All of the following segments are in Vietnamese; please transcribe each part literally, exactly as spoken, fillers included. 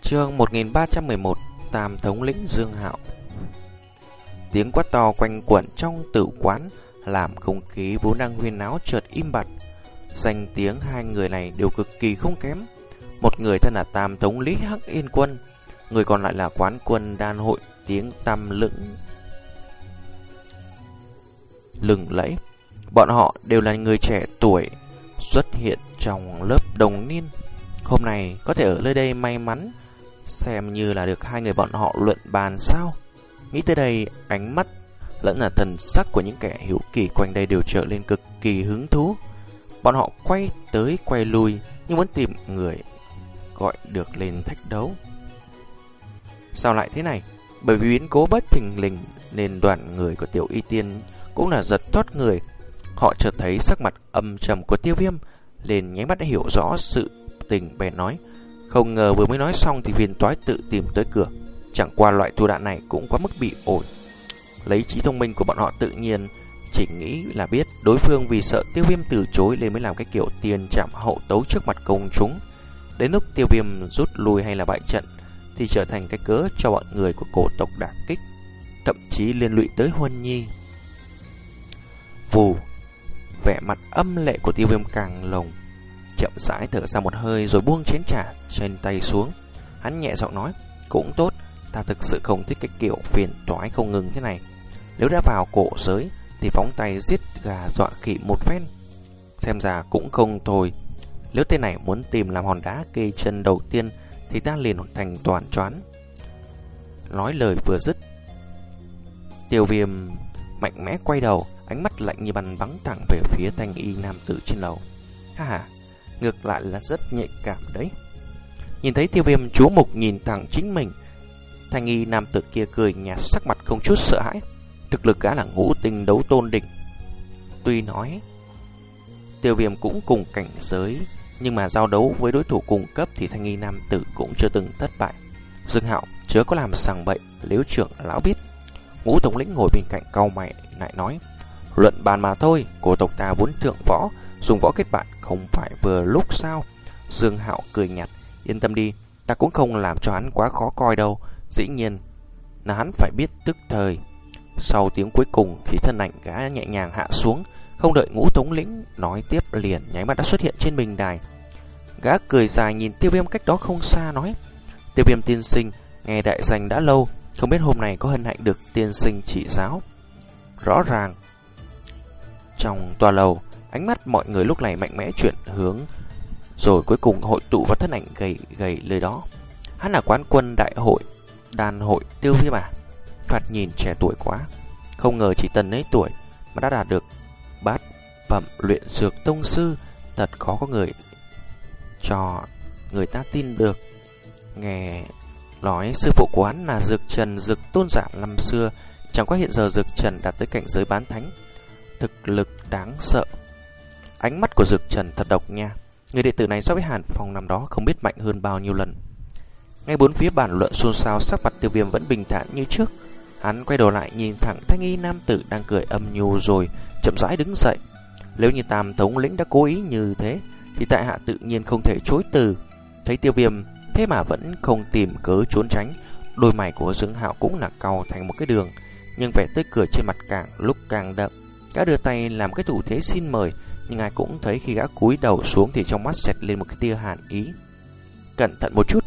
Chương một nghìn ba trăm mười một. Tam thống lĩnh Dương Hạo. Tiếng quát to quanh quẩn trong tử quán làm không khí vốn đang huyên náo chợt im bặt. Danh tiếng hai người này đều cực kỳ không kém. Một người thân là Tam thống lĩnh Hắc Yên Quân, người còn lại là quán quân đan hội tiếng tăm lững lừng lẫy. Bọn họ đều là người trẻ tuổi xuất hiện trong lớp đồng niên. Hôm nay có thể ở nơi đây may mắn xem như là được hai người bọn họ luận bàn sao. Nghĩ tới đây, ánh mắt lẫn là thần sắc của những kẻ hiếu kỳ quanh đây đều trở lên cực kỳ hứng thú. Bọn họ quay tới quay lui như muốn tìm người gọi được lên thách đấu. Sao lại thế này? Bởi vì biến cố bất thình lình nên đoàn người của Tiểu Y Tiên cũng là giật thoát người. Họ chợt thấy sắc mặt âm trầm của Tiêu Viêm, liền nháy mắt đã hiểu rõ sự tình, bèn nói: không ngờ vừa mới nói xong thì phiền toái tự tìm tới cửa. Chẳng qua loại thủ đoạn này cũng quá mức bị ổi. Lấy trí thông minh của bọn họ tự nhiên chỉ nghĩ là biết đối phương vì sợ Tiêu Viêm từ chối nên mới làm cái kiểu tiền chạm hậu tấu trước mặt công chúng. Đến lúc Tiêu Viêm rút lui hay là bại trận thì trở thành cái cớ cho bọn người của cổ tộc đả kích, thậm chí liên lụy tới Huân Nhi. Vù, vẻ mặt âm lệ của Tiêu Viêm càng lồng, chậm rãi thở ra một hơi rồi buông chén trà trên tay xuống. Hắn nhẹ giọng nói: cũng tốt, ta thực sự không thích cái kiểu phiền toái không ngừng thế này. Nếu đã vào cổ giới thì phóng tay giết gà dọa khỉ một phen, xem ra cũng không thôi. Nếu tên này muốn tìm làm hòn đá kê chân đầu tiên thì ta liền thành toàn choán. Nói lời vừa dứt, Tiêu Viêm mạnh mẽ quay đầu, ánh mắt lạnh như băng bắn thẳng về phía thanh y nam tử trên lầu. Ha ha, ngược lại là rất nhạy cảm đấy. Nhìn thấy Tiêu Viêm chú mục nhìn thẳng chính mình, thanh y nam tử kia cười nhạt, sắc mặt không chút sợ hãi. Thực lực gã là ngũ tinh đấu tôn đỉnh. Tuy nói Tiêu Viêm cũng cùng cảnh giới, nhưng mà giao đấu với đối thủ cùng cấp thì thanh y nam tử cũng chưa từng thất bại. Dương Hạo chớ có làm sằng bậy, nếu trưởng lão biết. Ngũ thống lĩnh ngồi bên cạnh cau mày lại nói: luận bàn mà thôi, cổ tộc ta vốn thượng võ, dùng võ kết bạn không phải vừa lúc sao? Dương Hạo cười nhạt: yên tâm đi, ta cũng không làm cho hắn quá khó coi đâu. Dĩ nhiên là hắn phải biết tức thời. Sau tiếng cuối cùng thì thân ảnh gã nhẹ nhàng hạ xuống, không đợi ngũ thống lĩnh nói tiếp liền nháy mắt đã xuất hiện trên bình đài. Gã cười dài nhìn Tiêu Viêm cách đó không xa nói: Tiêu Viêm tiên sinh, nghe đại danh đã lâu, không biết hôm nay có hân hạnh được tiên sinh chỉ giáo. Rõ ràng trong tòa lầu, ánh mắt mọi người lúc này mạnh mẽ chuyển hướng, rồi cuối cùng hội tụ vào thân ảnh gầy gầy nơi đó. Hắn là quán quân đại hội đàn hội Tiêu Viêm à? Thoạt nhìn trẻ tuổi quá. Không ngờ chỉ tần ấy tuổi mà đã đạt được bát phẩm luyện dược tông sư, thật khó có người cho người ta tin được. Nghe nói sư phụ của hắn là Dược Trần, Dược tôn giả năm xưa, chẳng qua hiện giờ Dược Trần đạt tới cảnh giới bán thánh, thực lực đáng sợ. Ánh mắt của Dược Trần thật độc nha. Người đệ tử này so với Hàn Phong năm đó không biết mạnh hơn bao nhiêu lần. Ngay bốn phía bàn luận xôn xao, sắc mặt Tiêu Viêm vẫn bình thản như trước. Hắn quay đầu lại nhìn thẳng thanh y nam tử đang cười âm nhu rồi chậm rãi đứng dậy. Nếu như Tam thống lĩnh đã cố ý như thế thì tại hạ tự nhiên không thể chối từ. Thấy Tiêu Viêm thế mà vẫn không tìm cớ trốn tránh, đôi mày của Dương Hạo cũng là cau thành một cái đường, nhưng vẻ tươi cười trên mặt càng lúc càng đậm. Gã đưa tay làm cái thủ thế xin mời, nhưng ai cũng thấy khi gã cúi đầu xuống thì trong mắt xẹt lên một cái tia hàn ý. Cẩn thận một chút.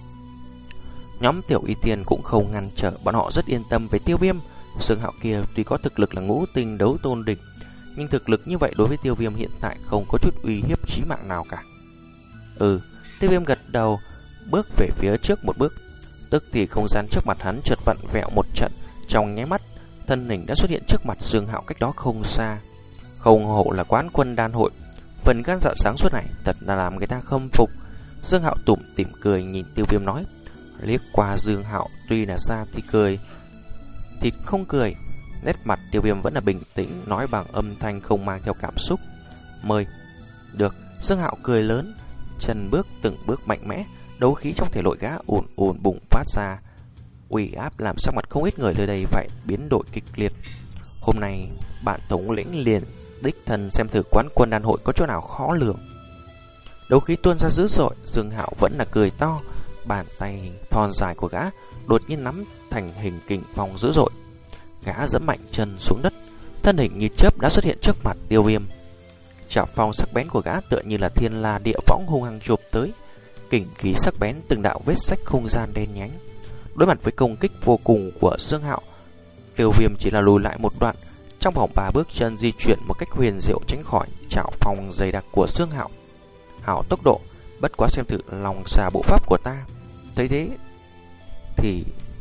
Nhóm Tiểu Y Tiên cũng không ngăn trở, bọn họ rất yên tâm về Tiêu Viêm. Dương Hạo kia tuy có thực lực là ngũ tinh đấu tôn đỉnh, nhưng thực lực như vậy đối với Tiêu Viêm hiện tại không có chút uy hiếp chí mạng nào cả. Ừ, Tiêu Viêm gật đầu, bước về phía trước một bước. Tức thì không gian trước mặt hắn chợt vặn vẹo một trận, trong nháy mắt thân hình đã xuất hiện trước mặt Dương Hạo cách đó không xa. Không hổ là quán quân đan hội, phần gan dạ sáng suốt này thật là làm người ta khâm phục. Dương Hạo tủm tỉm cười nhìn Tiêu Viêm nói. Liếc qua Dương Hạo, tuy là ra thì cười thì không cười, nét mặt Tiêu Viêm vẫn là bình tĩnh, nói bằng âm thanh không mang theo cảm xúc. Mời. Được. Dương Hạo cười lớn, chân bước từng bước mạnh mẽ, đấu khí trong thể nội gã ùn ùn bùng phát ra, uy áp làm sắc mặt không ít người nơi đây phải biến đổi kịch liệt. Hôm nay bạn thống lĩnh liền đích thân xem thử quán quân đan hội có chỗ nào khó lường. Đấu khí tuôn ra dữ dội, Dương Hạo vẫn là cười to, Bàn tay thon dài của gã đột nhiên nắm thành hình kình phong dữ dội. Gã giẫm mạnh chân xuống đất, thân hình như chớp đã xuất hiện trước mặt Tiêu Viêm. Chảo phong sắc bén của gã tựa như là thiên la địa võng hung hăng chụp tới, kình khí sắc bén từng đạo vết rách không gian đen nhánh. Đối mặt với công kích vô cùng của Dương Hạo, Tiêu Viêm chỉ là lùi lại một đoạn, trong vòng ba bước chân di chuyển một cách huyền diệu tránh khỏi chảo phong dày đặc của Dương Hạo. Hảo tốc độ, bất quá xem thử lòng xà bộ pháp của ta. Thấy thế thì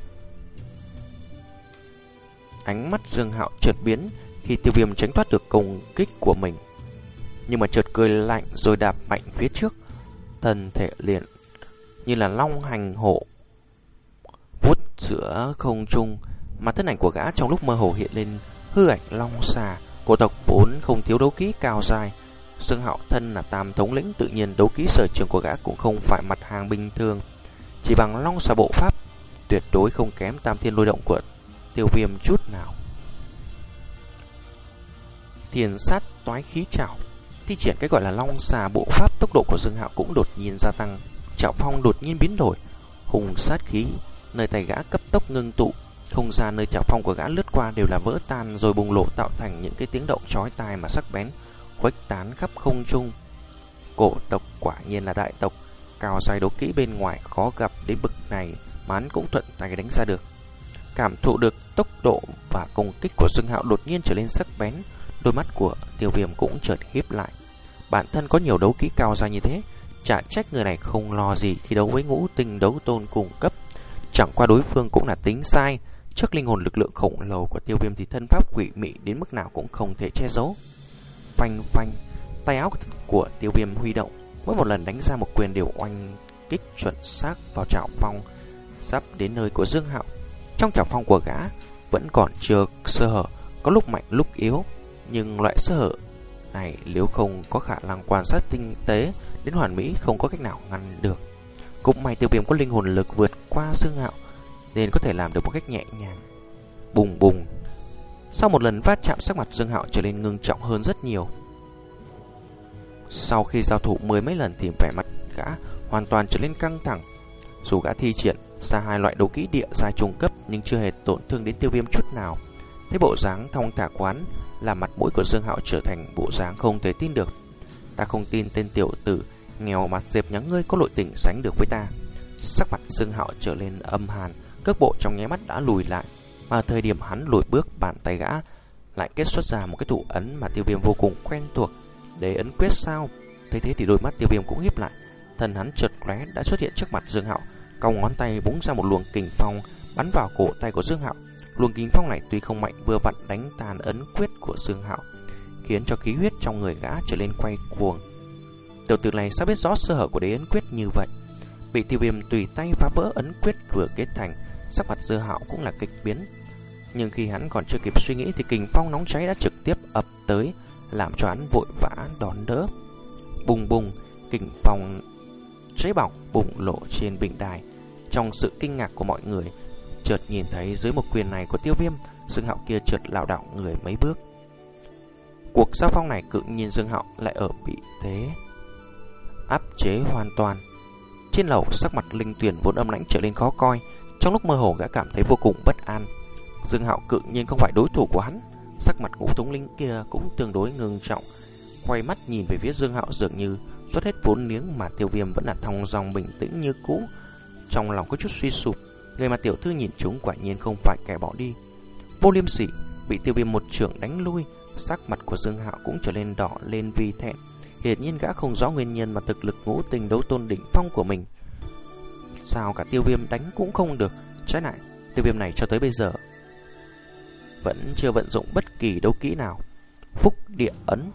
ánh mắt Dương Hạo chợt biến khi Tiêu Viêm tránh thoát được công kích của mình, nhưng mà chợt cười lạnh rồi đạp mạnh phía trước, thân thể liền như là long hành hổ vút giữa không trung, mà thân ảnh của gã trong lúc mơ hồ hiện lên hư ảnh long xà của tộc vốn không thiếu đấu kỹ cao dài. Dương Hạo thân là tam thống lĩnh, tự nhiên đấu kỹ sở trường của gã cũng không phải mặt hàng bình thường, chỉ bằng long xà bộ pháp tuyệt đối không kém tam thiên lôi động của Tiêu Viêm chút nào. Thiền sát toái khí trảo, thi triển cái gọi là long xà bộ pháp, tốc độ của Dương Hạo cũng đột nhiên gia tăng, trảo phong đột nhiên biến đổi, hùng sát khí nơi tay gã cấp tốc ngưng tụ, không gian nơi trảo phong của gã lướt qua đều là vỡ tan rồi bùng nổ, tạo thành những cái tiếng động chói tai mà sắc bén khuếch tán khắp không trung. Cổ tộc quả nhiên là đại tộc, cao dài đấu kỹ bên ngoài khó gặp đến bực này mà hắn cũng thuận tay đánh ra được. Cảm thụ được tốc độ và công kích của Dương Hạo đột nhiên trở nên sắc bén, đôi mắt của Tiêu Viêm cũng chợt híp lại. Bản thân có nhiều đấu kỹ cao dài như thế, chả trách người này không lo gì khi đấu với ngũ tinh đấu tôn cùng cấp. Chẳng qua đối phương cũng là tính sai, trước linh hồn lực lượng khổng lồ của Tiêu Viêm thì thân pháp quỷ mị đến mức nào cũng không thể che giấu. Phanh phanh, tay áo của Tiêu Viêm huy động, mỗi một lần đánh ra một quyền đều oanh kích chuẩn xác vào chảo phong sắp đến nơi của Dương Hạo. Trong chảo phong của gã vẫn còn chưa sơ hở, có lúc mạnh lúc yếu, nhưng loại sơ hở này nếu không có khả năng quan sát tinh tế đến hoàn mỹ không có cách nào ngăn được. Cũng may Tiêu Viêm có linh hồn lực vượt qua Dương Hạo nên có thể làm được một cách nhẹ nhàng. Bùng bùng. Sau một lần va chạm, sắc mặt Dương Hạo trở nên ngưng trọng hơn rất nhiều. Sau khi giao thủ mười mấy lần thì vẻ mặt gã hoàn toàn trở nên căng thẳng. Dù gã thi triển ra hai loại đấu kỹ địa giai trung cấp nhưng chưa hề tổn thương đến Tiêu Viêm chút nào. Thấy bộ dáng thong thả quán, làm mặt mũi của Dương Hạo trở thành bộ dáng không thể tin được. Ta không tin tên tiểu tử nghèo mặt dẹp nhắng ngươi có nội tình sánh được với ta. Sắc mặt Dương Hạo trở lên âm hàn, cước bộ trong nháy mắt đã lùi lại. Mà thời điểm hắn lùi bước, bàn tay gã lại kết xuất ra một cái thủ ấn mà Tiêu Viêm vô cùng quen thuộc. Đế ấn quyết sao? Thấy thế thì đôi mắt Tiêu Viêm cũng híp lại, thân hắn chợt lóe đã xuất hiện trước mặt Dương Hạo, cong ngón tay búng ra một luồng kình phong bắn vào cổ tay của Dương Hạo. Luồng kình phong này tuy không mạnh, vừa vặn đánh tan ấn quyết của Dương Hạo, khiến cho khí huyết trong người gã trở lên quay cuồng. Tiểu tử này sao biết rõ sơ hở của đế ấn quyết như vậy? Bị Tiêu Viêm tùy tay phá vỡ ấn quyết vừa kết thành, sắc mặt Dương Hạo cũng là kịch biến. Nhưng khi hắn còn chưa kịp suy nghĩ thì kình phong nóng cháy đã trực tiếp ập tới, làm cho hắn vội vã đón đỡ. Bùng bùng, kình phong cháy bỏng bùng lộ trên bình đài. Trong sự kinh ngạc của mọi người, chợt nhìn thấy dưới một quyền này của Tiêu Viêm, Dương Hạo kia chợt lảo đảo người mấy bước. Cuộc giao phong này tự nhiên Dương Hạo lại ở bị thế áp chế hoàn toàn. Trên lầu, sắc mặt Linh Tuyền vốn âm lãnh trở lên khó coi, trong lúc mơ hồ gã cảm thấy vô cùng bất an. Dương Hạo tự nhiên không phải đối thủ của hắn. Sắc mặt ngũ thống lĩnh kia cũng tương đối ngưng trọng, quay mắt nhìn về phía Dương Hạo, dường như xuất hết vốn liếng, mà Tiêu Viêm vẫn là thong dong bình tĩnh như cũ. Trong lòng có chút suy sụp, người mà tiểu thư nhìn chúng quả nhiên không phải kẻ bỏ đi. Vô Liêm Sỉ bị Tiêu Viêm một chưởng đánh lui, sắc mặt của Dương Hạo cũng trở nên đỏ lên vì thẹn. Hiển nhiên gã không rõ nguyên nhân mà thực lực ngũ tinh đấu tôn đỉnh phong của mình sao cả Tiêu Viêm đánh cũng không được. Trái lại, Tiêu Viêm này cho tới bây giờ vẫn chưa vận dụng bất kỳ đấu kỹ nào. Phúc địa ấn.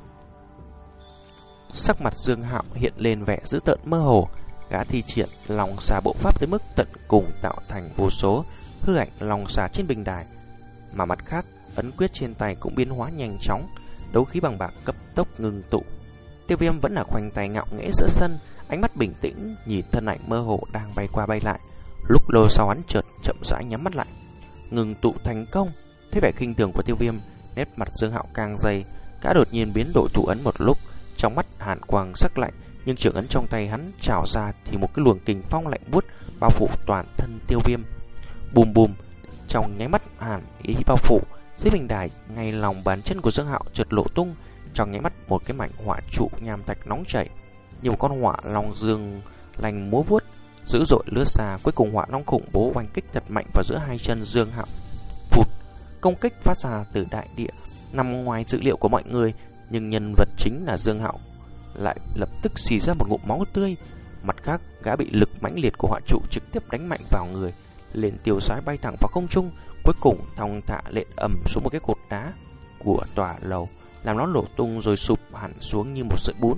Sắc mặt Dương Hạo hiện lên vẻ dữ tợn mơ hồ. Gã thi triển long xà bộ pháp tới mức tận cùng, tạo thành vô số hư ảnh long xà trên bình đài. Mà mặt khác, ấn quyết trên tay cũng biến hóa nhanh chóng, đấu khí bằng bạc cấp tốc ngưng tụ. Tiêu Viêm vẫn là khoanh tay ngạo nghễ giữa sân, ánh mắt bình tĩnh nhìn thân ảnh mơ hồ đang bay qua bay lại. Lúc lâu sau hắn chợt chậm rãi nhắm mắt lại, ngừng tụ thành công. Thấy vẻ khinh thường của Tiêu Viêm, nét mặt Dương Hạo càng dày, gã đột nhiên biến đổi thủ ấn một lúc, trong mắt hàn quang sắc lạnh, nhưng trường ấn trong tay hắn trào ra thì một cái luồng kình phong lạnh buốt bao phủ toàn thân Tiêu Viêm. Bùm bùm, trong nháy mắt hàn ý bao phủ, dưới bình đài ngay lòng bàn chân của Dương Hạo chợt lộ tung, trong nháy mắt một cái mảnh hỏa trụ nham thạch nóng chảy như một con hỏa long dương lành múa vuốt dữ dội lướt xa, cuối cùng hỏa long khủng bố oanh kích thật mạnh vào giữa hai chân Dương Hạo. Phụt, công kích phát ra từ đại địa nằm ngoài dự liệu của mọi người, nhưng nhân vật chính là Dương Hạo lại lập tức xì ra một ngụm máu tươi. Mặt khác, gã bị lực mãnh liệt của hỏa trụ trực tiếp đánh mạnh vào người, liền tiêu sái bay thẳng vào không trung, cuối cùng thong thả lện ầm xuống một cái cột đá của tòa lầu, làm nó nổ tung rồi sụp hẳn xuống như một sợi bún.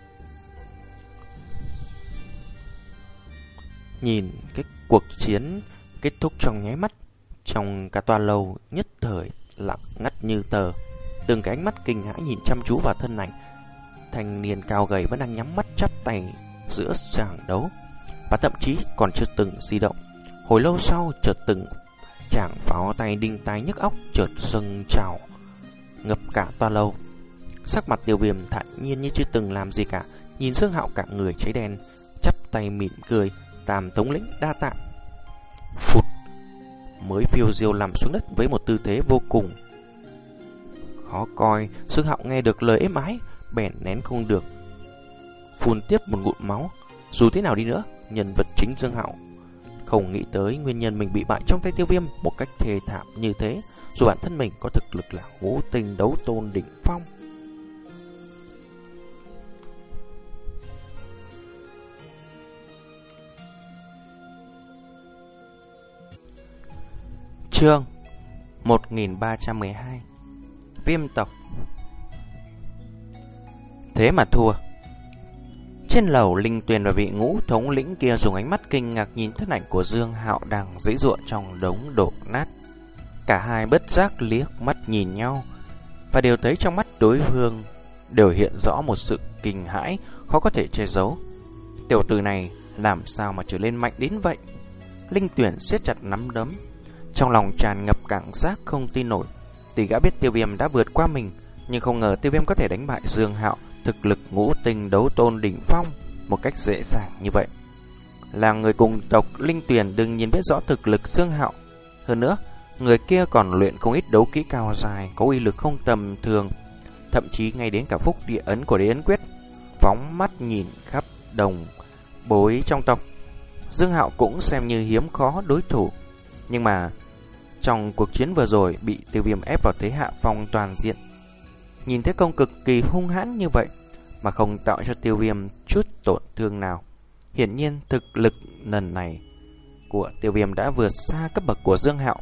Nhìn cái cuộc chiến kết thúc trong nháy mắt, trong cả tòa lầu nhất thời lặng ngắt như tờ. Từng cái ánh mắt kinh hãi nhìn chăm chú vào thân ảnh thanh niên cao gầy vẫn đang nhắm mắt chắp tay giữa sàng đấu, và thậm chí còn chưa từng di động. Hồi lâu sau, chợt từng chàng pháo tay đinh tai nhức óc chợt dâng trào ngập cả tòa lầu. Sắc mặt Tiêu Viêm thản nhiên như chưa từng làm gì cả, nhìn Dương Hạo cả người cháy đen, chắp tay mỉm cười, Tam thống lĩnh đa tạ. Phụt, mới phiêu diêu nằm xuống đất với một tư thế vô cùng khó coi. Dương Hạo nghe được lời êm ái, bèn nén không được phun tiếp một ngụm máu. Dù thế nào đi nữa, nhân vật chính Dương Hạo không nghĩ tới nguyên nhân mình bị bại trong tay Tiêu Viêm một cách thê thảm như thế, dù bản thân mình có thực lực là ngũ tinh đấu tôn đỉnh phong. Chương một nghìn ba trăm mười hai, Viêm tộc. Thế mà thua. Trên lầu, Linh Tuyền và vị ngũ thống lĩnh kia dùng ánh mắt kinh ngạc nhìn thân ảnh của Dương Hạo đang giãy giụa trong đống đổ nát. Cả hai bất giác liếc mắt nhìn nhau, và đều thấy trong mắt đối phương đều hiện rõ một sự kinh hãi khó có thể che giấu. Tiểu tử này làm sao mà trở lên mạnh đến vậy? Linh Tuyền siết chặt nắm đấm, trong lòng tràn ngập cảm giác không tin nổi. Tỷ gã biết Tiêu Viêm đã vượt qua mình, nhưng không ngờ Tiêu Viêm có thể đánh bại Dương Hạo, thực lực ngũ tinh đấu tôn đỉnh phong, một cách dễ dàng như vậy. Là người cùng tộc, Linh Tuyền đương nhiên biết rõ thực lực Dương Hạo. Hơn nữa, người kia còn luyện không ít đấu kỹ cao dài, có uy lực không tầm thường, thậm chí ngay đến cả phúc địa ấn của đế ấn quyết. Phóng mắt nhìn khắp đồng bối trong tộc, Dương Hạo cũng xem như hiếm khó đối thủ. Nhưng mà trong cuộc chiến vừa rồi bị Tiêu Viêm ép vào thế hạ phong toàn diện. Nhìn thấy công cực kỳ hung hãn như vậy mà không tạo cho Tiêu Viêm chút tổn thương nào, hiển nhiên thực lực lần này của Tiêu Viêm đã vượt xa cấp bậc của Dương Hạo.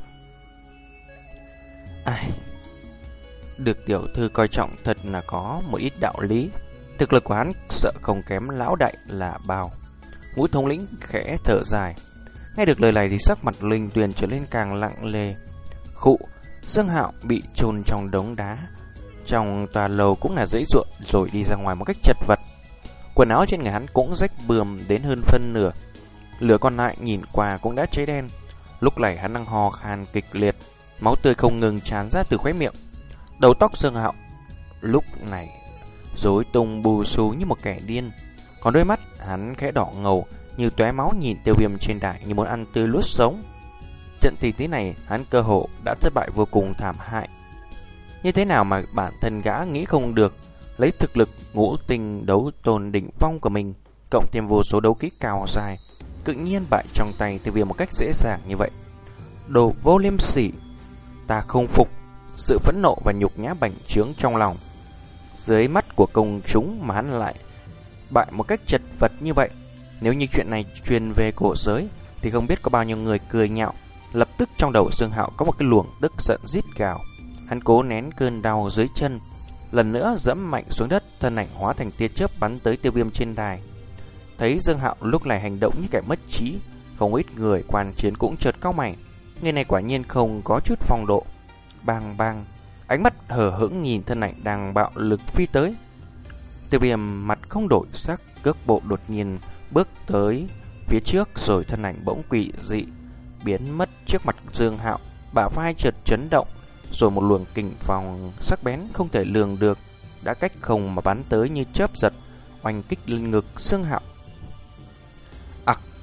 Ai, được tiểu thư coi trọng thật là có một ít đạo lý. Thực lực của hắn sợ không kém lão đại là bao. Ngũ thống lĩnh khẽ thở dài. Nghe được lời này thì sắc mặt Linh Tuyền trở lên càng lặng lề. Khụ, Dương Hạo bị chôn trong đống đá trong tòa lầu cũng là dãy ruộng rồi đi ra ngoài một cách chật vật. Quần áo trên người hắn cũng rách bươm đến hơn phân nửa, lửa còn lại nhìn qua cũng đã cháy đen. Lúc này hắn đang ho khan kịch liệt, máu tươi không ngừng tràn ra từ khóe miệng. Đầu tóc Dương Hạo lúc này rối tung bù xù như một kẻ điên, còn đôi mắt hắn khẽ đỏ ngầu như tóe máu nhìn Tiêu Viêm trên đài như muốn ăn tươi nuốt sống. Trận tỷ thí này hắn cơ hồ đã thất bại vô cùng thảm hại. Như thế nào mà bản thân gã nghĩ không được, lấy thực lực ngũ tinh đấu tôn đỉnh phong của mình, cộng thêm vô số đấu kỹ cao dài, tự nhiên bại trong tay Tiêu Viêm một cách dễ dàng như vậy. Đồ vô liêm sỉ, ta không phục. Sự phẫn nộ và nhục nhã bành trướng trong lòng. Dưới mắt của công chúng mà hắn lại bại một cách chật vật như vậy, nếu như chuyện này truyền về cổ giới thì không biết có bao nhiêu người cười nhạo. Lập tức trong đầu Dương Hạo có một cái luồng tức giận rít gào. Hắn cố nén cơn đau dưới chân, lần nữa giẫm mạnh xuống đất, thân ảnh hóa thành tia chớp bắn tới Tiêu Viêm trên đài. Thấy Dương Hạo lúc này hành động như kẻ mất trí, không ít người quan chiến cũng chợt cau mày. Người này quả nhiên không có chút phong độ. Bang bang, ánh mắt hờ hững nhìn thân ảnh đang bạo lực phi tới. Tiêu Viêm mặt không đổi sắc, cước bộ đột nhiên bước tới phía trước, rồi thân ảnh bỗng quỷ dị biến mất trước mặt Dương Hạo, bả vai chợt chấn động, rồi một luồng kình phong sắc bén không thể lường được đã cách không mà bắn tới như chớp giật, oanh kích lên ngực Dương Hạo. Ặc,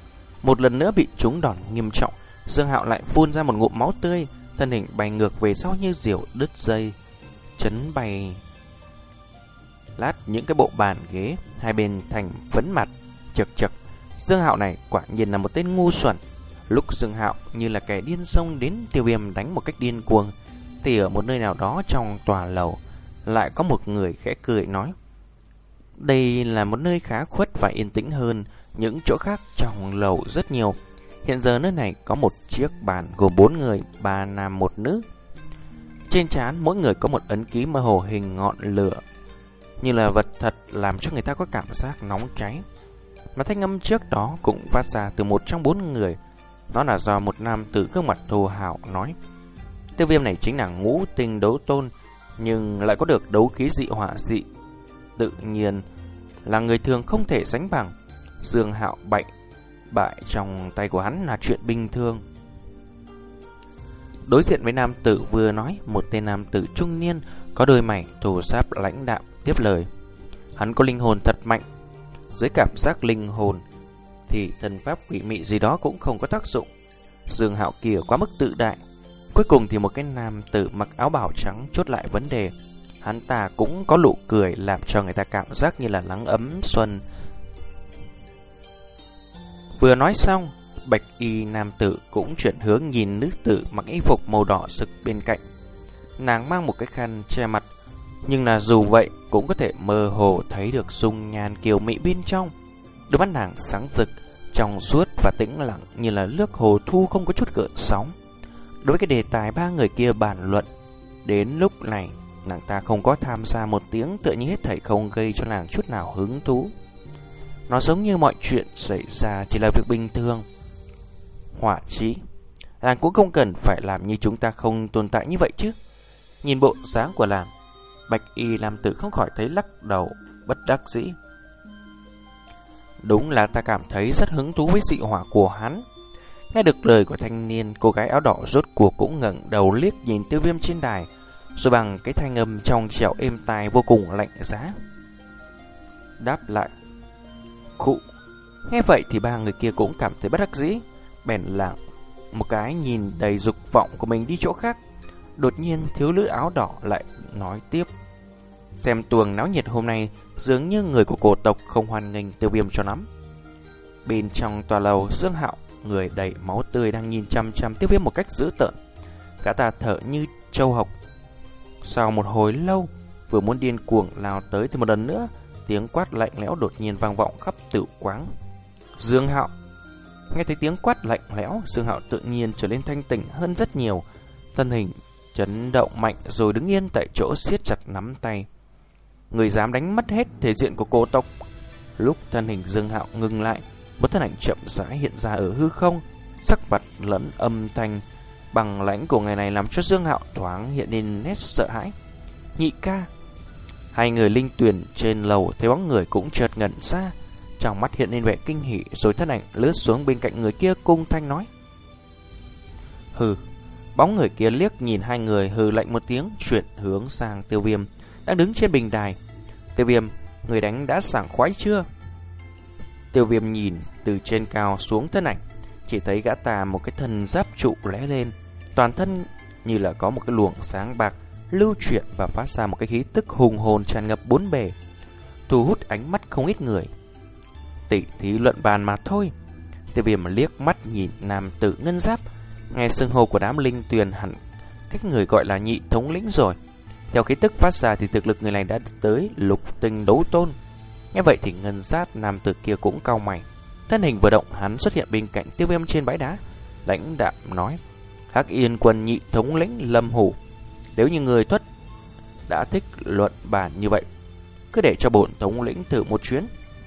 một lần nữa bị trúng đòn nghiêm trọng. Dương Hạo lại phun ra một ngụm máu tươi, thân hình bay ngược về sau như diều đứt dây, chấn bay lát những cái bộ bàn ghế hai bên thành phấn mặt. Chật chật, Dương Hạo này quả nhiên là một tên ngu xuẩn. Lúc Dương Hạo như là kẻ điên xông đến Tiêu Viêm đánh một cách điên cuồng, thì ở một nơi nào đó trong tòa lầu lại có một người khẽ cười nói: đây là một nơi khá khuất và yên tĩnh hơn những chỗ khác trong lầu rất nhiều. Hiện giờ nơi này có một chiếc bàn gồm bốn người, ba nam một nữ. Trên trán mỗi người có một ấn ký mơ hồ hình ngọn lửa, như là vật thật, làm cho người ta có cảm giác nóng cháy. Mà thanh âm trước đó cũng phát ra từ một trong bốn người. Nó là do một nam tử gương mặt thô hào nói: Tiêu Viêm này chính là ngũ tinh đấu tôn, nhưng lại có được đấu khí dị hỏa dị, tự nhiên là người thường không thể sánh bằng. Dương Hạo bại bại trong tay của hắn là chuyện bình thường. Đối diện với nam tử vừa nói, một tên nam tử trung niên có đôi mày thô ráp lãnh đạm tiếp lời: hắn có linh hồn thật mạnh. Dưới cảm giác linh hồn thì thần pháp quỷ mị gì đó cũng không có tác dụng. Dương Hạo kia quá mức tự đại. Cuối cùng thì một cái nam tử mặc áo bào trắng chốt lại vấn đề. Hắn ta cũng có nụ cười làm cho người ta cảm giác như là nắng ấm xuân. Vừa nói xong, bạch y nam tử cũng chuyển hướng nhìn nữ tử mặc y phục màu đỏ sực bên cạnh. Nàng mang một cái khăn che mặt, nhưng là dù vậy cũng có thể mơ hồ thấy được dung nhan kiều mỹ bên trong. Đôi mắt nàng sáng rực, trong suốt và tĩnh lặng như là nước hồ thu không có chút gợn sóng. Đối với cái đề tài ba người kia bàn luận, đến lúc này nàng ta không có tham gia một tiếng, tựa như hết thảy không gây cho nàng chút nào hứng thú. Nó giống như mọi chuyện xảy ra chỉ là việc bình thường. Hỏa chí, nàng cũng không cần phải làm như chúng ta không tồn tại như vậy chứ. Nhìn bộ dáng của nàng, bạch y nam tử không khỏi thấy lắc đầu bất đắc dĩ. Đúng là ta cảm thấy rất hứng thú với dị hỏa của hắn. Nghe được lời của thanh niên, cô gái áo đỏ rốt cuộc cũng ngẩng đầu liếc nhìn Tiêu Viêm trên đài, rồi bằng cái thanh âm trong trẻo êm tai vô cùng lạnh giá đáp lại: khụ. Nghe vậy thì ba người kia cũng cảm thấy bất đắc dĩ, bèn lặng một cái nhìn đầy dục vọng của mình đi chỗ khác. Đột nhiên thiếu nữ áo đỏ lại nói tiếp: xem tuồng náo nhiệt hôm nay dường như người của cổ tộc không hoan nghênh Tiêu Viêm cho lắm. Bên trong tòa lầu, Dương Hạo người đầy máu tươi đang nhìn chăm chăm Tiêu Viêm một cách dữ tợn. Gã ta thở như trâu hộc. Sau một hồi lâu, vừa muốn điên cuồng lao tới thì một lần nữa tiếng quát lạnh lẽo đột nhiên vang vọng khắp tử quán. Dương Hạo. Nghe thấy tiếng quát lạnh lẽo, Dương Hạo tự nhiên trở nên thanh tỉnh hơn rất nhiều. Thân hình chấn động mạnh rồi đứng yên tại chỗ siết chặt nắm tay. Người dám đánh mất hết thể diện của cổ tộc. Lúc thân hình Dương Hạo ngừng lại, một thân ảnh chậm rãi hiện ra ở hư không. Sắc mặt lẫn âm thanh bằng lãnh của người này làm cho Dương Hạo thoáng hiện lên nét sợ hãi. Nhị ca. Hai người linh tuyển trên lầu thấy bóng người cũng chợt ngẩn ra, trong mắt hiện lên vẻ kinh hỉ, rồi thân ảnh lướt xuống bên cạnh người kia cung thanh nói: hừ. Bóng người kia liếc nhìn hai người, hừ lạnh một tiếng, chuyển hướng sang Tiêu Viêm đang đứng trên bình đài. Tiêu Viêm, người đánh đã sảng khoái chưa? Tiêu Viêm nhìn từ trên cao xuống thân ảnh, chỉ thấy gã ta một cái thân giáp trụ lóe lên, toàn thân như là có một cái luồng sáng bạc lưu chuyển và phát ra một cái khí tức hùng hồn tràn ngập bốn bề, thu hút ánh mắt không ít người. Tỷ thí luận bàn mà thôi. Tiêu Viêm liếc mắt nhìn nam tử ngân giáp, nghe xưng hô của đám linh tuyền hẳn cách người gọi là nhị thống lĩnh rồi. Theo khí tức phát ra thì thực lực người này đã tới lục tinh đấu tôn. Nghe vậy thì ngân giáp nam tử kia cũng cau mày. Thân hình vừa động, hắn xuất hiện bên cạnh Tiêu Viêm trên bãi đá, lãnh đạm nói: Hắc Yên quân nhị thống lĩnh Lâm Hủ, nếu như người Tuất đã thích luận bàn như vậy, cứ để cho bổn thống lĩnh thử một chuyến.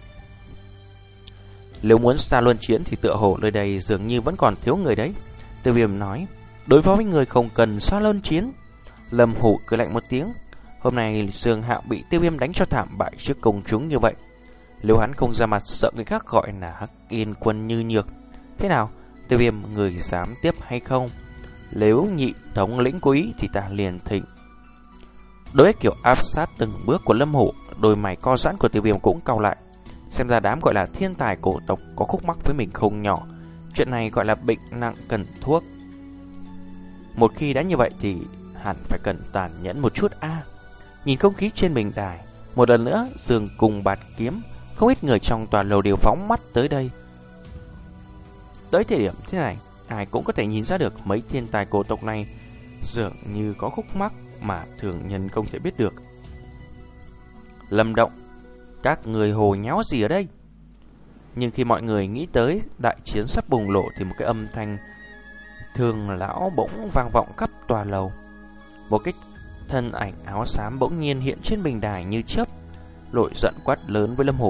Nếu muốn xa luân chiến thì tựa hồ nơi đây dường như vẫn còn thiếu người đấy. Tiêu Viêm nói: đối phó với người không cần xa luân chiến. Lâm Hủ cười lạnh một tiếng. Hôm nay Dương Hạo bị Tiêu Viêm đánh cho thảm bại trước công chúng như vậy, nếu hắn không ra mặt sợ người khác gọi là Hắc Yên quân như nhược. Thế nào, Tiêu Viêm, người dám tiếp hay không? Nếu nhị thống lĩnh cố ý thì ta liền thịnh. Đối với kiểu áp sát từng bước của Lâm Hủ, đôi mày co giãn của Tiêu Viêm cũng cau lại. Xem ra đám gọi là thiên tài cổ tộc có khúc mắc với mình không nhỏ. Chuyện này gọi là bệnh nặng cần thuốc. Một khi đã như vậy thì hẳn phải cần tàn nhẫn một chút a. À, nhìn không khí trên bình đài, một lần nữa Dương cùng bạt kiếm, không ít người trong toàn lầu đều phóng mắt tới đây. Tới thời điểm thế này, ai cũng có thể nhìn ra được mấy thiên tài cổ tộc này dường như có khúc mắc mà thường nhân không thể biết được. Lâm Động, các người hồ nháo gì ở đây? Nhưng khi mọi người nghĩ tới đại chiến sắp bùng nổ thì một cái âm thanh thường lão bỗng vang vọng khắp tòa lầu. Một cái thân ảnh áo xám bỗng nhiên hiện trên bình đài như chớp, nổi giận quát lớn với Lâm Hổ.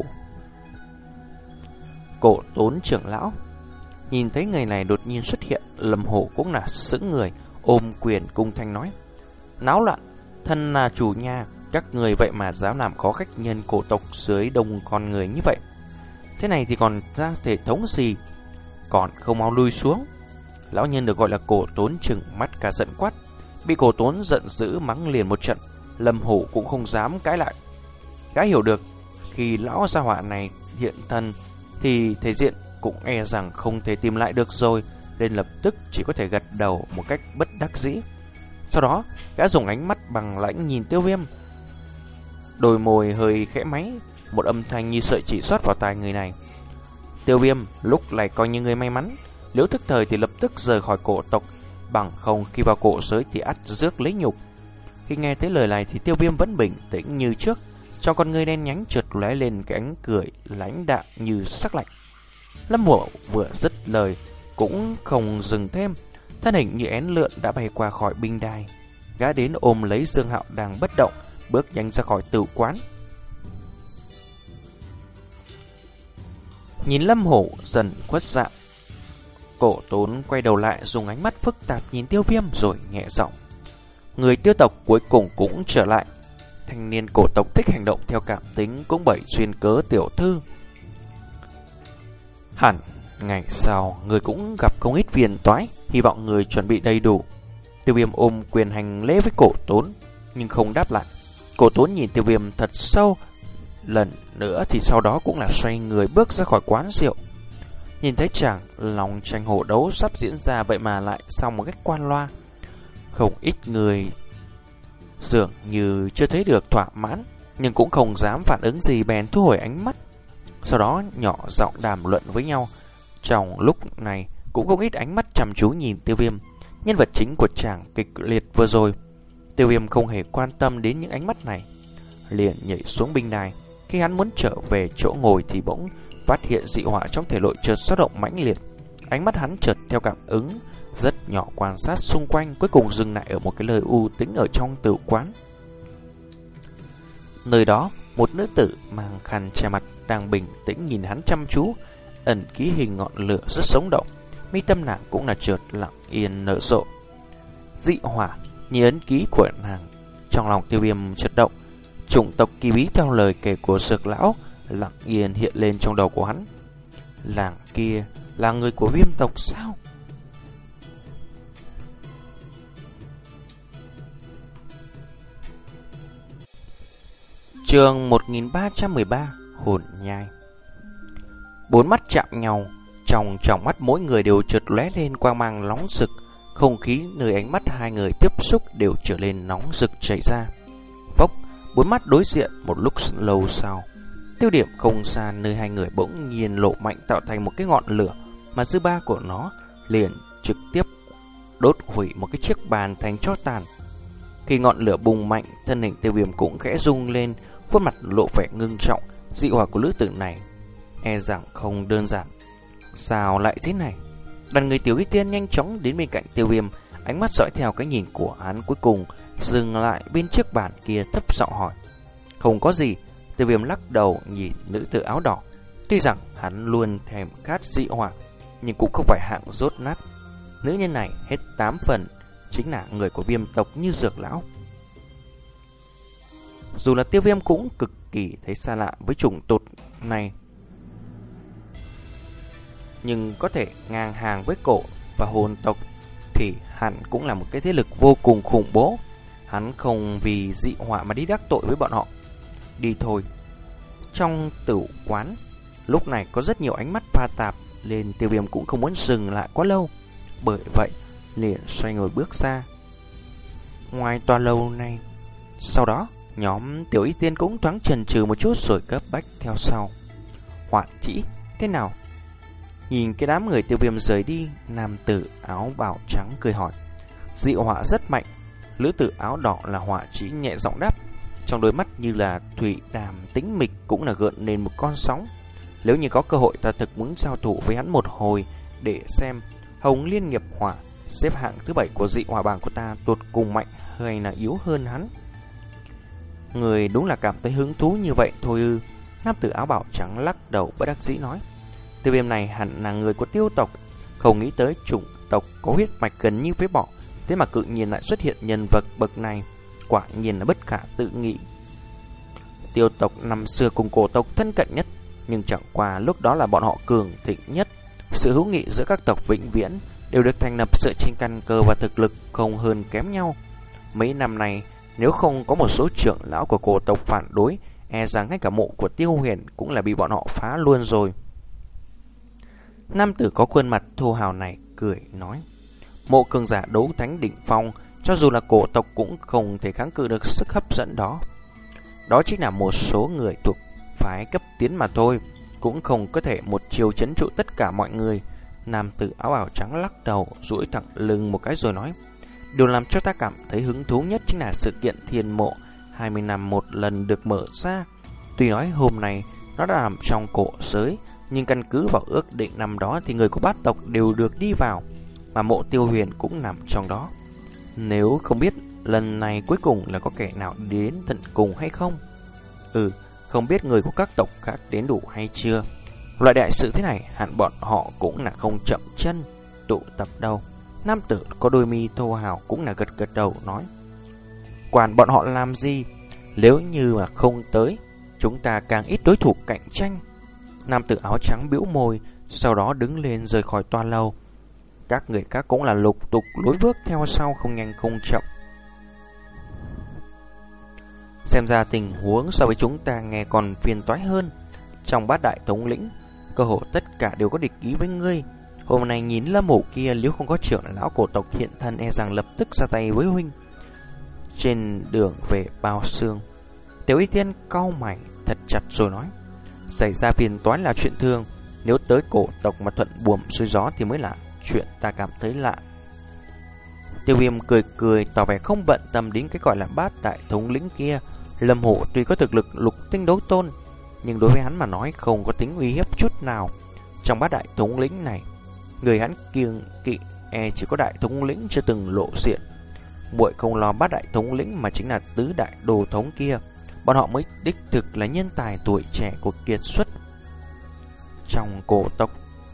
Cổ Tốn trưởng lão. Nhìn thấy người này đột nhiên xuất hiện, Lâm Hổ cũng là sững người, ôm quyền cung thanh nói: náo loạn, thân là chủ nhà, các người vậy mà dám làm khó khách nhân cổ tộc dưới đông con người như vậy. Thế này thì còn ra thể thống gì, còn không mau lui xuống. Lão nhân được gọi là Cổ Tốn trừng mắt cả giận quát. Bị Cổ Tốn giận dữ mắng liền một trận, Lâm Hổ cũng không dám cãi lại. Gã hiểu được khi lão gia hỏa này hiện thân thì thể diện cũng e rằng không thể tìm lại được rồi, nên lập tức chỉ có thể gật đầu một cách bất đắc dĩ. Sau đó gã dùng ánh mắt bằng lãnh nhìn Tiêu Viêm, đôi môi hơi khẽ máy, một âm thanh như sợi chỉ rót vào tai người này. Tiêu Viêm lúc này coi như người may mắn, nếu thức thời thì lập tức rời khỏi cổ tộc, bằng không khi vào cổ giới thì ắt rước lấy nhục. Khi nghe thấy lời này thì Tiêu Viêm vẫn bình tĩnh như trước, trong con ngươi đen nhánh chợt lóe lên cái ánh cười lãnh đạm như sắc lạnh. Lâm Hổ vừa dứt lời cũng không dừng thêm, thân hình như én lượn đã bay qua khỏi binh đài. Gã đến ôm lấy Dương Hạo đang bất động, bước nhanh ra khỏi tử quán. Nhìn Lâm Hổ dần khuất dạng, Cổ Tốn quay đầu lại dùng ánh mắt phức tạp nhìn Tiêu Viêm rồi nhẹ giọng: người Tiêu tộc cuối cùng cũng trở lại. Thanh niên cổ tộc thích hành động theo cảm tính cũng bởi duyên cớ tiểu thư. Hẳn ngày sau người cũng gặp không ít phiền toái, hy vọng người chuẩn bị đầy đủ. Tiêu Viêm ôm quyền hành lễ với Cổ Tốn nhưng không đáp lại. Cổ Tốn nhìn Tiêu Viêm thật sâu lần nữa thì sau đó cũng là xoay người bước ra khỏi quán rượu. Nhìn thấy chàng lòng tranh hổ đấu sắp diễn ra vậy mà lại xong một cách quan loa, không ít người dường như chưa thấy được thỏa mãn, nhưng cũng không dám phản ứng gì, bèn thu hồi ánh mắt. Sau đó nhỏ giọng đàm luận với nhau. Trong lúc này cũng không ít ánh mắt chăm chú nhìn Tiêu Viêm, nhân vật chính của chàng kịch liệt vừa rồi. Tiêu Viêm không hề quan tâm đến những ánh mắt này, liền nhảy xuống binh đài. Khi hắn muốn trở về chỗ ngồi thì bỗng phát hiện dị hỏa trong thể nội chợt dao động mãnh liệt. Ánh mắt hắn chợt theo cảm ứng rất nhỏ quan sát xung quanh, cuối cùng dừng lại ở một cái lời u tĩnh ở trong tử quán. Nơi đó, một nữ tử mang khăn che mặt đang bình tĩnh nhìn hắn chăm chú, ẩn ký hình ngọn lửa rất sống động, mi tâm nàng cũng là chợt lặng yên nở rộ. Dị hỏa như ấn ký của nàng, trong lòng Tiêu Viêm chợt động. Chủng tộc kỳ bí theo lời kể của Dược lão lặng yên hiện lên trong đầu của hắn. Làng kia là người của Viêm tộc sao? Chương một nghìn ba trăm mười ba, Hồn nhai. Bốn mắt chạm nhau, trong tròng mắt mỗi người đều chợt lóe lên quang mang nóng rực, không khí nơi ánh mắt hai người tiếp xúc đều trở nên nóng rực chảy ra. Vốc, bốn mắt đối diện một lúc lâu sau, tiêu điểm không xa nơi hai người bỗng nhiên lộ mạnh tạo thành một cái ngọn lửa, mà dư ba của nó liền trực tiếp đốt hủy một cái chiếc bàn thành tro tàn. Khi ngọn lửa bùng mạnh, thân hình Tiêu Viêm cũng khẽ rung lên, khuôn mặt lộ vẻ ngưng trọng. Dị hỏa của nữ tử này e rằng không đơn giản. Sao lại thế này? Đoàn người Tiểu Y Tiên nhanh chóng đến bên cạnh Tiêu Viêm, ánh mắt dõi theo cái nhìn của hắn, cuối cùng dừng lại bên chiếc bàn kia, thấp giọng hỏi: không có gì. Tiêu Viêm lắc đầu nhìn nữ tử áo đỏ. Tuy rằng hắn luôn thèm khát dị hỏa, nhưng cũng không phải hạng rốt nát. Nữ nhân này hết tám phần chính là người của Viêm tộc như Dược lão. Dù là Tiêu Viêm cũng cực kỳ thấy xa lạ với chủng tộc này, nhưng có thể ngang hàng với cổ và hồn tộc thì hẳn cũng là một cái thế lực vô cùng khủng bố. Hắn không vì dị hỏa mà đi đắc tội với bọn họ. Đi thôi. Trong tử quán lúc này có rất nhiều ánh mắt pha tạp, lên, Tiêu Viêm cũng không muốn dừng lại quá lâu, bởi vậy liền xoay người bước ra ngoài tòa lâu này. Sau đó nhóm Tiểu Y Tiên cũng thoáng chần chừ một chút rồi cấp bách theo sau. Họa Chỉ thế nào? Nhìn cái đám người Tiêu Viêm rời đi, nam tử áo bào trắng cười hỏi. Dị họa rất mạnh. Lữ tử áo đỏ là Họa Chỉ nhẹ giọng đáp, trong đôi mắt như là thủy đàm tĩnh mịch cũng là gợn lên một con sóng. Nếu như có cơ hội, ta thực muốn giao thủ với hắn một hồi để xem Hồng Liên Nghiệp Hỏa xếp hạng thứ bảy của dị hỏa bảng của ta tụt cùng mạnh hay là yếu hơn hắn. Người đúng là cảm thấy hứng thú như vậy thôi ư? Nam tử áo bào trắng lắc đầu bất đắc dĩ nói. Tiêu Viêm này hẳn là người của Tiêu tộc, không nghĩ tới chủng tộc có huyết mạch gần như với bọ, thế mà tự nhiên lại xuất hiện nhân vật bậc này, quả nhiên là bất khả tự nghị. Tiêu tộc năm xưa cùng cổ tộc thân cận nhất, nhưng chẳng qua lúc đó là bọn họ cường thịnh nhất. Sự hữu nghị giữa các tộc vĩnh viễn đều được thành lập dựa trên căn cơ và thực lực không hơn kém nhau. Mấy năm này, nếu không có một số trưởng lão của cổ tộc phản đối, e rằng ngay cả mộ của Tiêu Huyền cũng là bị bọn họ phá luôn rồi. Nam tử có khuôn mặt thô hào này cười nói, mộ cường giả đấu thánh đỉnh phong, cho dù là cổ tộc cũng không thể kháng cự được sức hấp dẫn đó. Đó chính là một số người thuộc phái cấp tiến mà thôi, cũng không có thể một chiều trấn trụ tất cả mọi người. Nam tử áo bào trắng lắc đầu, duỗi thẳng lưng một cái rồi nói, điều làm cho ta cảm thấy hứng thú nhất chính là sự kiện thiên mộ hai mươi năm một lần được mở ra. Tuy nói hôm nay nó đã nằm trong cổ giới, nhưng căn cứ vào ước định năm đó thì người của bát tộc đều được đi vào, mà mộ Tiêu Huyền cũng nằm trong đó. Nếu không biết lần này cuối cùng là có kẻ nào đến tận cùng hay không? Ừ, không biết người của các tộc khác đến đủ hay chưa. Loại đại sự thế này hẳn bọn họ cũng là không chậm chân tụ tập đâu. Nam tử có đôi mi thô hào cũng là gật gật đầu nói, quản bọn họ làm gì? Nếu như mà không tới, chúng ta càng ít đối thủ cạnh tranh. Nam tử áo trắng bĩu môi, sau đó đứng lên rời khỏi toa lâu. Các người khác cũng là lục tục lối bước theo sau, không nhanh không chậm. Xem ra tình huống so với chúng ta nghe còn phiền toái hơn. Trong bát đại thống lĩnh, cơ hội tất cả đều có địch ý với ngươi. Hôm nay nhìn Lâm Hổ kia, nếu không có trưởng lão cổ tộc hiện thân, e rằng lập tức ra tay với huynh. Trên đường về Bao Xương, Tiểu Y Tiên cau mày thật chặt rồi nói, xảy ra phiền toái là chuyện thường, nếu tới cổ tộc mà thuận buồm xuôi gió thì mới là chuyện ta cảm thấy lạ. Tiêu Viêm cười cười tỏ vẻ không bận tâm đến cái gọi là bát đại thống lĩnh kia. Lâm Hổ tuy có thực lực lục tinh đấu tôn, nhưng đối với hắn mà nói không có tính uy hiếp chút nào. Trong bát đại thống lĩnh này, người hắn kiêng kỵ e chỉ có đại thống lĩnh chưa từng lộ diện. Muội không lo bát đại thống lĩnh mà chính là tứ đại đồ thống kia, bọn họ mới đích thực là nhân tài tuổi trẻ của kiệt xuất trong cổ tộc.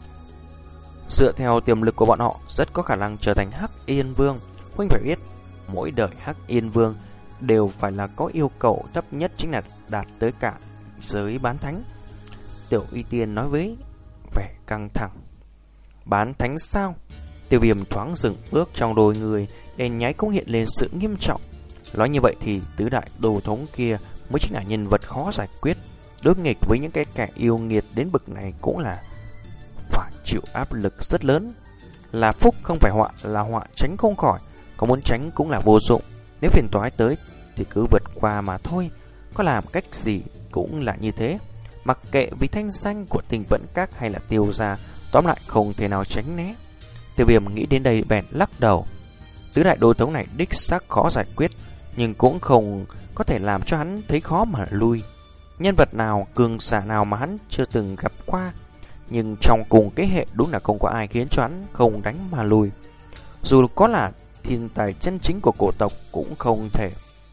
Dựa theo tiềm lực của bọn họ, rất có khả năng trở thành Hắc Yên Vương. Huynh phải biết, mỗi đời Hắc Yên Vương đều phải là có yêu cầu thấp nhất chính là đạt tới cả giới bán thánh. Tiểu Y Tiên nói với vẻ căng thẳng. Bán thánh sao? Tiêu Viêm thoáng dừng bước, trong đôi người đèn nháy cũng hiện lên sự nghiêm trọng. Nói như vậy thì tứ đại đồ thống kia mới chính là nhân vật khó giải quyết. Đối nghịch với những cái kẻ yêu nghiệt đến bậc này cũng là phải chịu áp lực rất lớn. Là phúc không phải họa, là họa tránh không khỏi. Có muốn tránh cũng là vô dụng. Nếu phiền toái tới thì cứ vượt qua mà thôi. Có làm cách gì cũng là như thế. Mặc kệ vì thanh danh của Tình Vận Các hay là Tiêu gia, tóm lại không thể nào tránh né. Tiêu Viêm nghĩ đến đây bèn lắc đầu. Tứ đại đồ thống này đích xác khó giải quyết, nhưng cũng không có thể làm cho hắn thấy khó mà lui. Nhân vật nào, cường giả nào mà hắn chưa từng gặp qua, nhưng trong cùng cái hệ đúng là không có ai khiến cho hắn không đánh mà lui. Dù có là thiên tài chân chính của cổ tộc cũng không thể.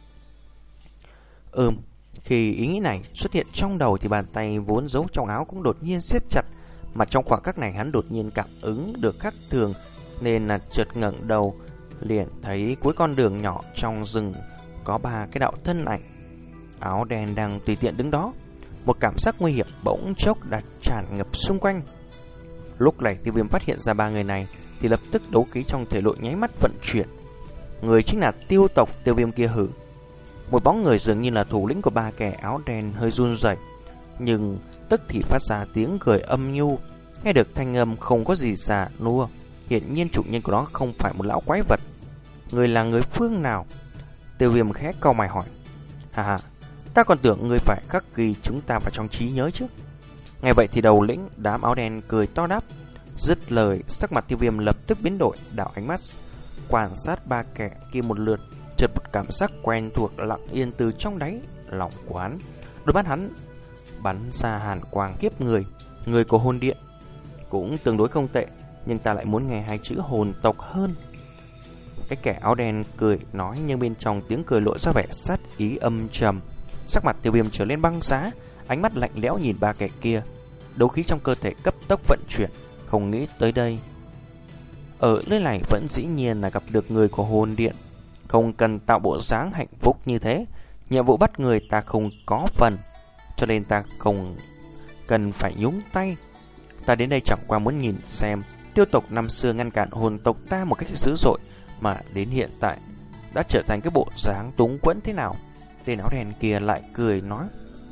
Ừm, khi ý nghĩ này xuất hiện trong đầu thì bàn tay vốn giấu trong áo cũng đột nhiên siết chặt. Mà trong khoảng khắc này hắn đột nhiên cảm ứng được khác thường, nên là chợt ngẩng đầu, liền thấy cuối con đường nhỏ trong rừng có ba cái đạo thân ảnh áo đen đang tùy tiện đứng đó. Một cảm giác nguy hiểm bỗng chốc đã tràn ngập xung quanh. Lúc này Tiêu Viêm phát hiện ra ba người này thì lập tức đấu khí trong thể nội nháy mắt vận chuyển. Người chính là Tiêu tộc. Tiêu Viêm kia hử. Một bóng người dường như là thủ lĩnh của ba kẻ áo đen hơi run rẩy, nhưng tức thì phát ra tiếng cười âm nhu. nghe được thanh âm không có gì già nua. Hiển nhiên chủ nhân của nó không phải một lão quái vật. Người là người phương nào? Tiêu Viêm khẽ cau mày hỏi. Hà hà, ta còn tưởng người phải khắc ghi chúng ta vào trong trí nhớ chứ. Nghe vậy thì đầu lĩnh đám áo đen cười to đáp. Dứt lời, sắc mặt Tiêu Viêm lập tức biến đổi, đảo ánh mắt quan sát ba kẻ kia một lượt, chợt một cảm giác quen thuộc lặng yên từ trong đáy lòng của hắn. Đôi mắt hắn bắn ra hàn quang kiếp người. Người của hồn điện cũng tương đối không tệ, nhưng ta lại muốn nghe hai chữ hồn tộc hơn. Cái kẻ áo đen cười nói, nhưng bên trong tiếng cười lộ ra vẻ sát ý âm trầm. Sắc mặt Tiêu Viêm trở lên băng giá, ánh mắt lạnh lẽo nhìn ba kẻ kia. Đấu khí trong cơ thể cấp tốc vận chuyển, không nghĩ tới đây ở nơi này vẫn dĩ nhiên là gặp được người của hồn điện. Không cần tạo bộ dáng hạnh phúc như thế. Nhiệm vụ bắt người ta không có phần, cho nên ta không cần phải nhúng tay. Ta đến đây chẳng qua muốn nhìn xem Tiêu tộc năm xưa ngăn cản hồn tộc ta một cách dữ dội, mà đến hiện tại đã trở thành cái bộ dáng túng quẫn thế nào. Tên áo đen kia lại cười nói.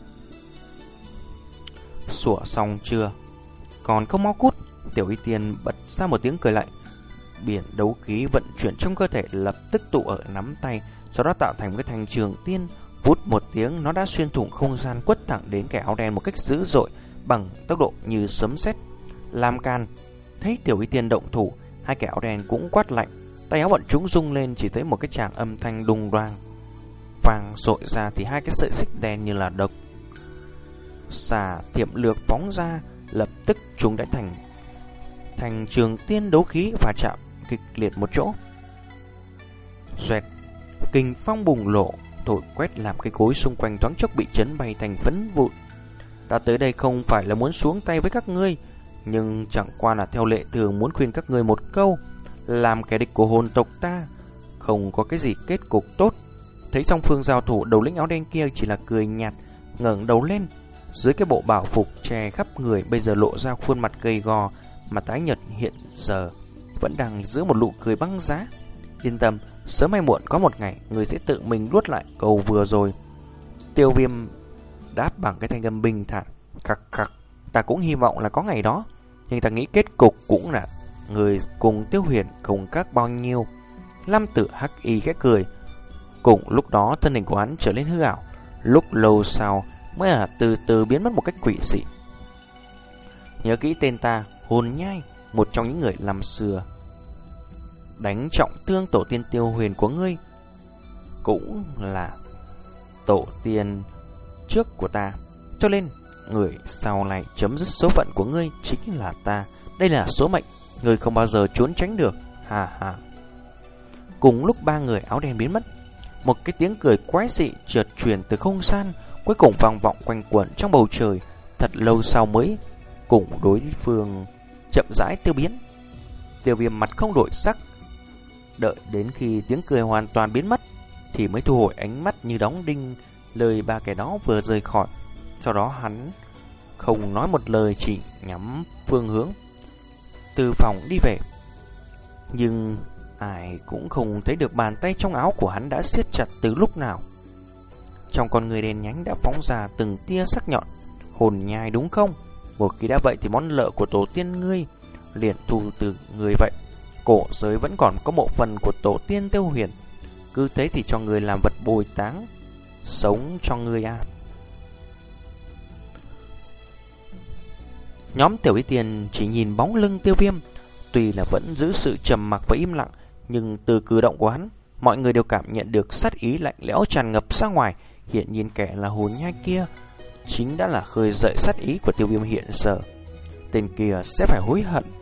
Sủa xong chưa? Còn không mau cút. Tiểu Y Tiên bật ra một tiếng cười lạnh. Biển đấu khí vận chuyển trong cơ thể lập tức tụ ở nắm tay, sau đó tạo thành một cái thanh trường tiên. Vút một tiếng, nó đã xuyên thủng không gian, quất thẳng đến kẻ áo đen một cách dữ dội, bằng tốc độ như sấm sét. Làm can. Thấy Tiểu Y Tiên động thủ, hai kẻ áo đen cũng quát lạnh. Tay áo bọn chúng rung lên, chỉ thấy một cái tràng âm thanh đùng đoang vàng rội ra, thì hai cái sợi xích đen như là độc xà thiểm lược phóng ra, lập tức chúng đã thành thành trường tiên đấu khí và chạm kịch liệt một chỗ. Xoẹt, kình phong bùng lộ, thổi quét làm cái gối xung quanh thoáng chốc bị chấn bay thành phấn vụn. Ta tới đây không phải là muốn xuống tay với các ngươi, nhưng chẳng qua là theo lệ thường muốn khuyên các ngươi một câu. Làm kẻ địch của hồn tộc ta không có cái gì kết cục tốt. Thấy song phương giao thủ, đầu lĩnh áo đen kia chỉ là cười nhạt, ngẩng đầu lên. Dưới cái bộ bảo phục che khắp người bây giờ lộ ra khuôn mặt gầy gò mà tái nhợt, hiện giờ vẫn đang giữ một nụ cười băng giá. Yên tâm, sớm hay muộn có một ngày người sẽ tự mình nuốt lại câu vừa rồi. Tiêu Viêm đáp bằng cái thanh âm bình thản. Khắc khắc, ta cũng hy vọng là có ngày đó, nhưng ta nghĩ kết cục cũng là người cùng Tiêu Huyền cùng các bao nhiêu. Lam Tử Hắc Y khẽ cười. Cùng lúc đó thân hình của hắn trở lên hư ảo, lúc lâu sau mới là từ từ biến mất một cách quỷ dị. Nhớ kỹ tên ta, Hồn Nhai, một trong những người năm xưa đánh trọng thương tổ tiên Tiêu Huyền của ngươi, cũng là tổ tiên trước của ta, cho nên người sau này chấm dứt số phận của ngươi chính là ta. Đây là số mệnh, ngươi không bao giờ trốn tránh được. Hà hà. Cùng lúc ba người áo đen biến mất, một cái tiếng cười quái dị chợt truyền từ không gian, cuối cùng vang vọng quanh quẩn trong bầu trời. Thật lâu sau mới cùng đối phương chậm rãi tiêu biến. Tiêu Viêm mặt không đổi sắc, đợi đến khi tiếng cười hoàn toàn biến mất thì mới thu hồi ánh mắt như đóng đinh lời ba kẻ đó vừa rời khỏi. Sau đó hắn không nói một lời, chỉ nhắm phương hướng từ phòng đi về. Nhưng ai cũng không thấy được bàn tay trong áo của hắn đã siết chặt từ lúc nào. Trong con người đen nhánh đã phóng ra từng tia sắc nhọn. Hồn Nhai đúng không? Một khi đã vậy thì món nợ của tổ tiên ngươi liền thu từ người vậy. Cổ giới vẫn còn có một phần của tổ tiên Tiêu Huyền, cứ thế thì cho người làm vật bồi táng sống cho ngươi à. Nhóm Tiểu Y Tiên chỉ nhìn bóng lưng Tiêu Viêm, tuy là vẫn giữ sự trầm mặc và im lặng, nhưng từ cử động của hắn, mọi người đều cảm nhận được sát ý lạnh lẽo tràn ngập ra ngoài. Hiện nhiên kẻ là Hồn Nhai kia chính đã là khơi dậy sát ý của Tiêu Viêm hiện giờ. Tên kia sẽ phải hối hận